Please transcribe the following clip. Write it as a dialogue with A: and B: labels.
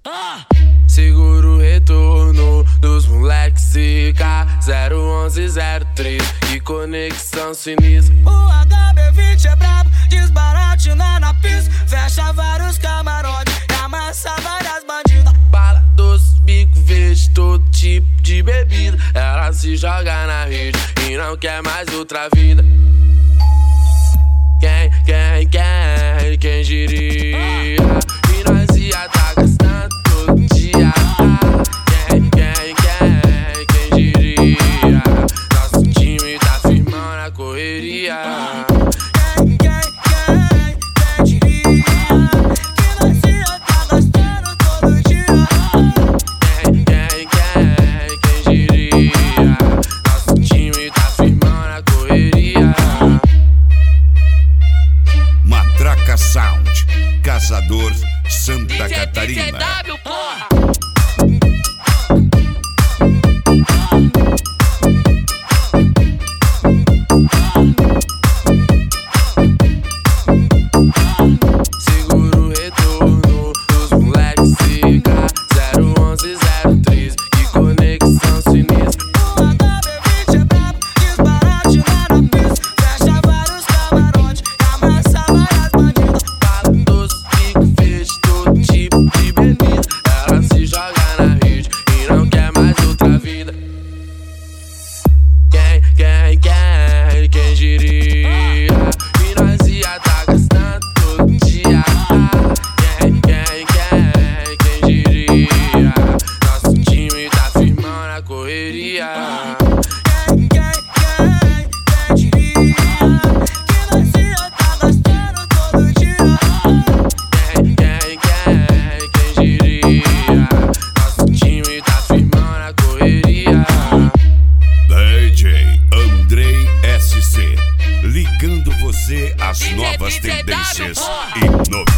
A: Segura o retorno dos moleques Zika 01103, que conexão sinistra.
B: O HB20 é brabo, desbaratina na pista, fecha vários camarotes e amassa várias bandidas.
A: Bala doce, bico verde, todo tipo de bebida. Ela se joga na rede e não quer mais outra vida. Quem diria? E nós ia tá gastando todo dia. Quem diria? Nosso time tá firmando a correria.
B: Quem diria? Que nós ia tá gastando todo dia.
A: Quem diria? Nosso time tá firmando a correria.
C: Matraca Sound, Caçador, Santa Catarina.
A: Segura o retorno dos moleques Zika 01103, que conexão sinistra.
B: O HB20 é brabo, desbaratina na pista, fecha vários camarotes e amassa várias bandidas.
A: Bala doce, bico verde, todo tipo de bebida. Ela se joga na rede e não quer mais outra vida. Quem diria? E nós ia tá gastando todo dia. Quem diria? Nosso time tá firmando a correria.
B: Quem diria? Que nós ia tá gastando todo dia.
A: Quem diria? Nosso time tá firmando a correria.
C: DJ Andrei SC, ligando você às novas tendências e novidades.